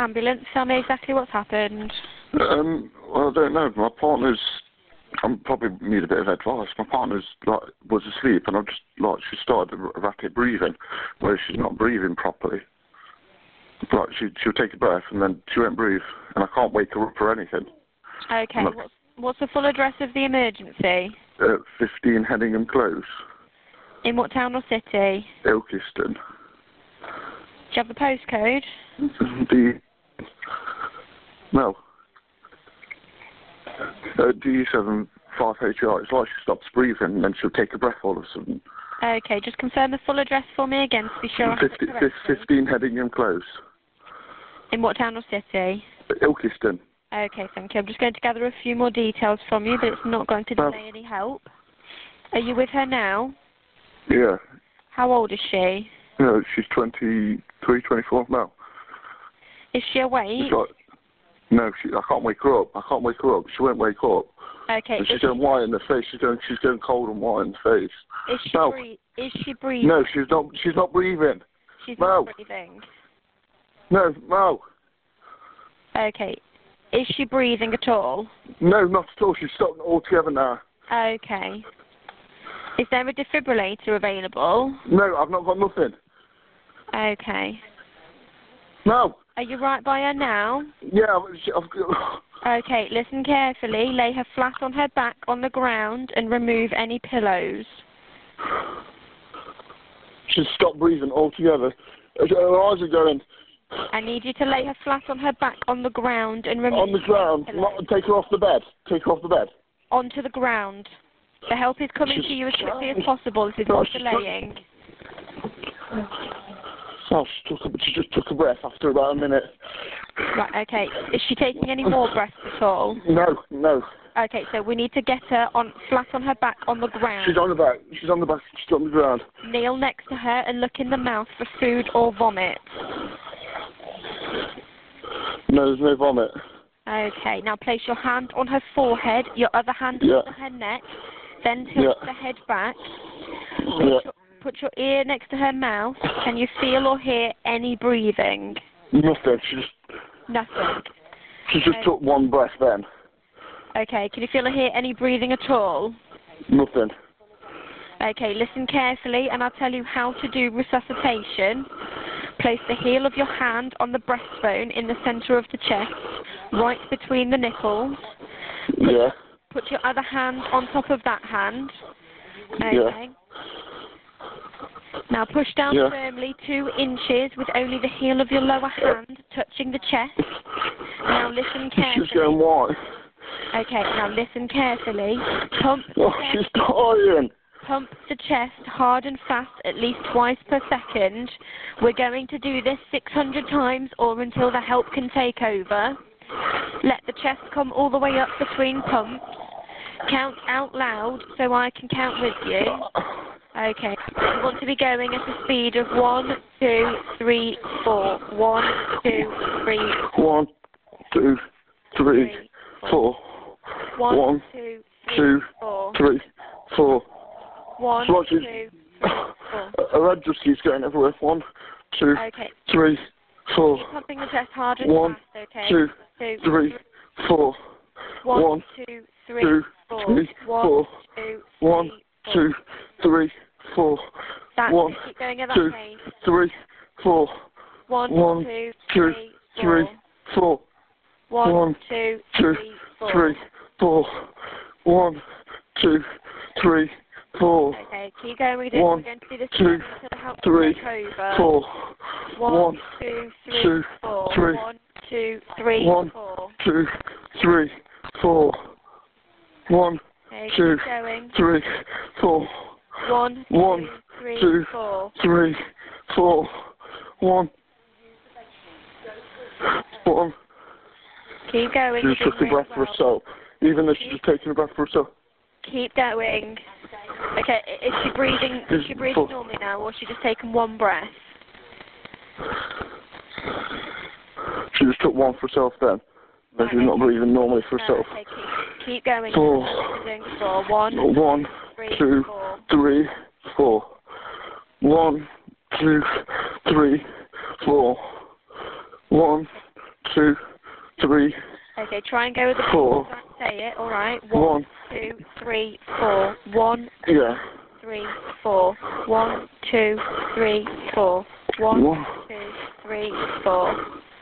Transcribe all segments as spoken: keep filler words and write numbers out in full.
ambulance. Tell me exactly what's happened. Um, well, I don't know. My partner's... I probably need a bit of advice. My partner's, like, was asleep, and I just, like, she started rapid breathing, where she's not breathing properly. Like, she, she'll take a breath, and then she won't breathe, and I can't wake her up or anything. Okay, what's, what's the full address of the emergency? Uh, fifteen Hedingham Close. In what town or city? Ilkeston. Do you have the postcode? D... No. Uh, D seven five H R. It's like she stops breathing and then she'll take a breath all of a sudden. Okay, just confirm the full address for me again to be sure I have it correctly. fifteen Hedingham Close. In what town or city? Ilkeston. Okay, thank you. I'm just going to gather a few more details from you, but it's not going to delay any help. Are you with her now? Yeah. How old is she? Yeah, she's twenty-three, twenty-four now. Is she awake? Like, no, she, I can't wake her up. I can't wake her up. She won't wake up. Okay. And she's going white in the face. She's going, she's going cold and white in the face. Is she, no. breathe, is she breathing? No, she's not. She's not breathing. She's no. not breathing. No, no. Okay. Is she breathing at all? No, not at all. She's stopped altogether now. Okay. Is there a defibrillator available? No, I've not got nothing. Okay. No. Are you right by her now? Yeah, I've, I've Okay, listen carefully. Lay her flat on her back on the ground and remove any pillows. She's stopped breathing altogether. Her eyes are going. I need you to lay her flat on her back on the ground and remove... On the ground? Not, take her off the bed. Take her off the bed. Onto the ground. The help is coming she's, to you as quickly as possible. This is no, not delaying. Oh, she, took a, she just took a breath after about a minute. Right, okay. Is she taking any more breaths at all? No, no. Okay, so we need to get her on flat on her back on the ground. She's on the back. She's on the back. She's on the ground. Kneel next to her and look in the mouth for food or vomit. No, there's no vomit. Okay, now place your hand on her forehead, your other hand yeah. on her neck, then tilt yeah. the head back. Put, yeah. your, put your ear next to her mouth. Can you feel or hear any breathing? Nothing. She just... Nothing. She just okay. took one breath then. Okay, can you feel or hear any breathing at all? Nothing. Okay, listen carefully and I'll tell you how to do resuscitation. Place the heel of your hand on the breastbone in the centre of the chest, right between the nipples. Put, yeah. Put your other hand on top of that hand. Okay. Yeah. Now push down yeah. firmly two inches with only the heel of your lower hand touching the chest. Now listen carefully. She's going white. Okay, now listen carefully. Pump Oh, she's dying. Pump the chest hard and fast at least twice per second. We're going to do this six hundred times or until the help can take over. Let the chest come all the way up between pumps. Count out loud so I can count with you. Okay. You want to be going at a speed of one, two, three, four. One, two, three. One, two, three, three four. One, One two, three, two, four. three, four. One, so two, three, four. Her head just keeps going everywhere. One, two, okay. three, four. Keep pumping the chest hard and One, fast, okay? two, two, three, four. One, One, two, three, two, four. three, One, four. two, One, three, two, three, four. That's One, it. Keep going at that two, pace. three, four. One, One, two, two, three, three, four. One, One, two, two, three, four. three, four. One, two, three, four. Okay, keep going. We're, doing, One, we're going to do this two, until the help three, take over. four. One, One, two, three, two, four. three. One, two, three, One, four. two, three, four. One, Okay, two, keep going. three, four. One, One, two, three, two, four. three, four. One. One. Keep going. She just You're took a doing breath really for herself. Even though she's just taking a breath for herself. Keep going. Okay, i- is she breathing? Is she breathing normally now, or is she just taking one breath? She just took one for herself then. But she's not breathing normally for No, herself. okay, keep, keep going. Four. You're doing four. One, One, three, two, four. three, four. One, two, three, four. One, two, three, Okay, try and go with the four. Say it, alright. One, One. two, three, four. One, Yeah. three, four. One, two, three, four. One, One. two, three, four.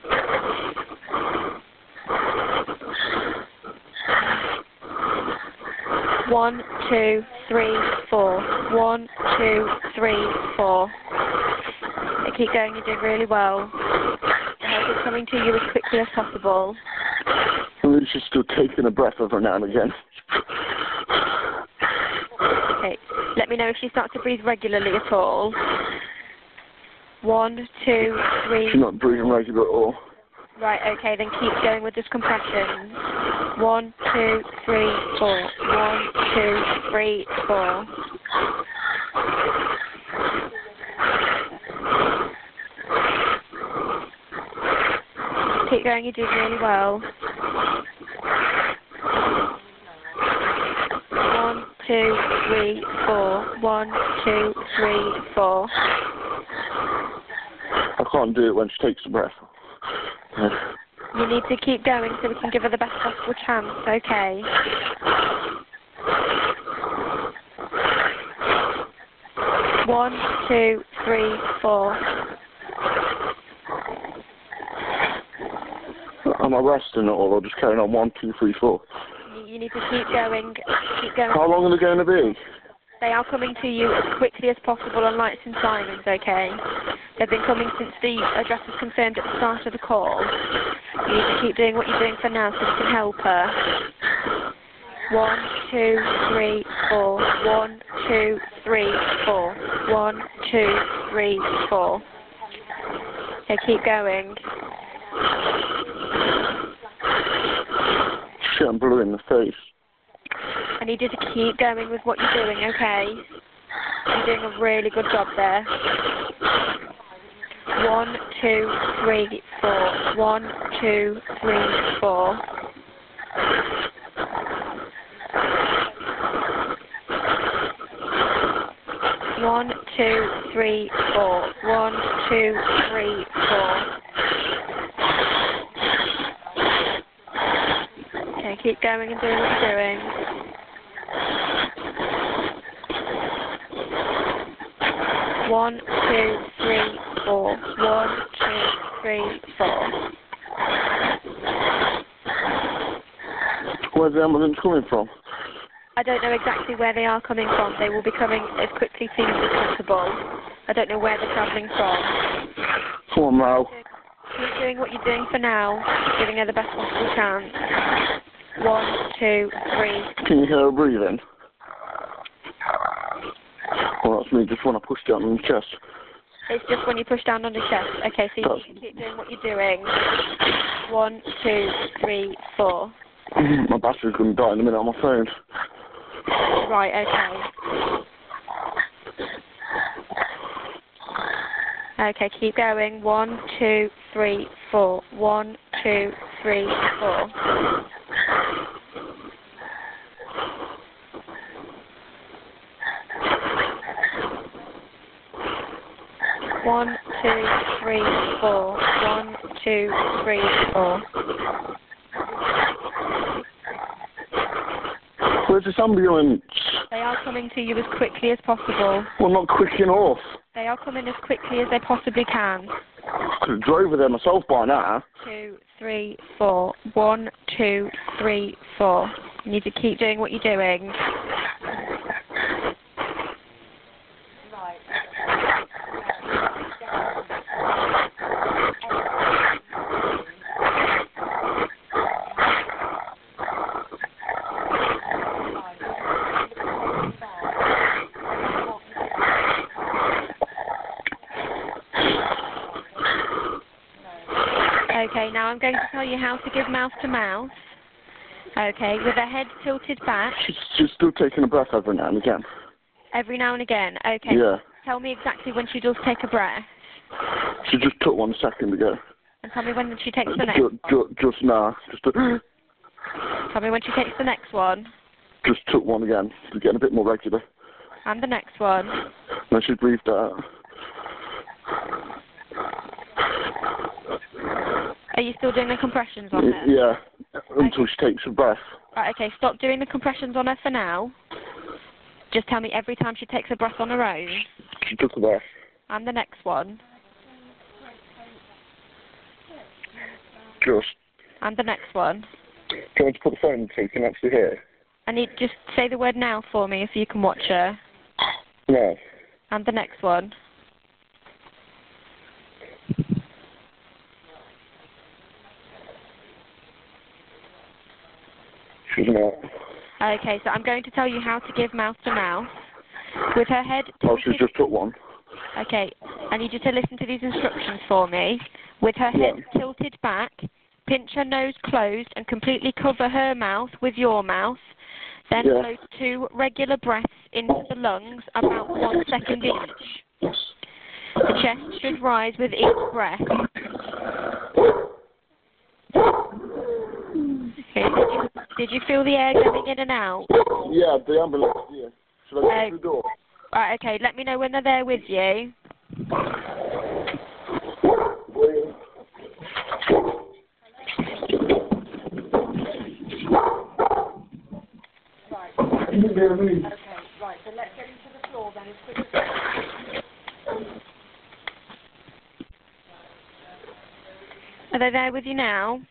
One, two, three, four. One, two, three, four. Okay, keep going, you're doing really well. The help is coming to you as quickly as possible. And she's still taking a breath every now and again. Okay, let me know if she starts to breathe regularly at all. One, two, three. She's not breathing regular at all. Right, okay, then keep going with this compression. One, two, three, four. One, two, three, four. Keep going, you're doing really well. One, two, three, four. One, two, three, four. I can't do it when she takes a breath. You need to keep going so we can give her the best possible chance, okay? One, two, three, four. Am I resting at all or just carrying on? One, two, three, four. You, you need to keep going, keep going. How long are they going to be? They are coming to you as quickly as possible on lights and sirens, okay? They've been coming since the address was confirmed at the start of the call. You need to keep doing what you're doing for now so you can help her. One, two, three, four. One, two, three, four. One, two, three, four. Okay, keep going. Shit, I'm blue in the face. I need you to keep going with what you're doing, okay? You're doing a really good job there. One, two, three, four. One, two, three, four. One, two, three, four. One, two, three, four. Okay, keep going and doing what you're doing. One, two, three, four. One, two, three, four. Where's the ambulance coming from? I don't know exactly where they are coming from. They will be coming as quickly to you as possible. I don't know where they're travelling from. Come on now. Keep doing what you're doing for now, giving her the best possible chance. One, two, three. Can you hear her breathing? Well, that's me just when I push down on the chest. It's just when you push down on the chest. Okay, so you That's... need to keep doing what you're doing. One, two, three, four. My battery's going to die in a minute on my phone. Right, okay. Okay, keep going. One, two, three, four. One, two, three, four. One, two, three, four. One, two, three, four. Where's this ambulance? They are coming to you as quickly as possible. Well, not quick enough. They are coming as quickly as they possibly can. I could have drove there myself by now. Two, three, four. One, two, three, four. You need to keep doing what you're doing. Okay, now I'm going to tell you how to give mouth to mouth. Okay, with her head tilted back. She's, she's still taking a breath every now and again. Every now and again. Okay. Yeah. Tell me exactly when she does take a breath. She just took one second ago. And tell me when she takes the next Just, one. just, just now. Just, a, Tell me when she takes the next one. just took one again. She's getting a bit more regular. And the next one. Then she breathed out. Are you still doing the compressions on her? Yeah, until she takes a breath. Right, okay, stop doing the compressions on her for now. Just tell me every time she takes a breath on her own. She took a breath. And the next one. Just. And the next one. Do you want to put the phone so you can actually hear? I need just say the word now for me so you can watch her. No. And the next one. She's not. Okay, so I'm going to tell you how to give mouth to mouth. With her head Oh, tilted... she's just took one. Okay, I need you to listen to these instructions for me. With her head Yeah. tilted back, pinch her nose closed and completely cover her mouth with your mouth. Then Yeah. blow two regular breaths into the lungs, about one second each. The chest should rise with each breath. Okay, did you, did you feel the air going in and out? Yeah, the ambulance, yeah. Should I go Uh, through the door? Right, okay, let me know when they're there with you. Okay, right, so let's get into the floor then as quick as possible. Are they there with you now?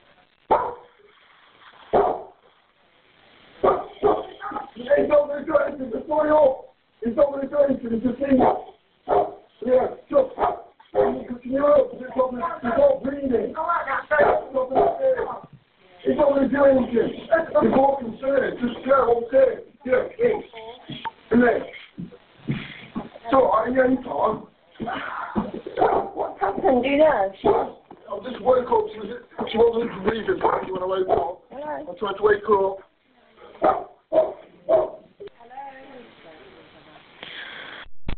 It's over the curtain, before you. It's over the curtain, it's a thing. Yeah, just. Can you look? It's over, it's all breathing. It's over the stairs. It's over the curtain. You're more concerned. Just go upstairs. Yeah, yeah. And then. So, are you in time? What's happened? Do you know? I just woke up. She, was, she wasn't breathing properly when I woke up. Hello? I tried to wake her up.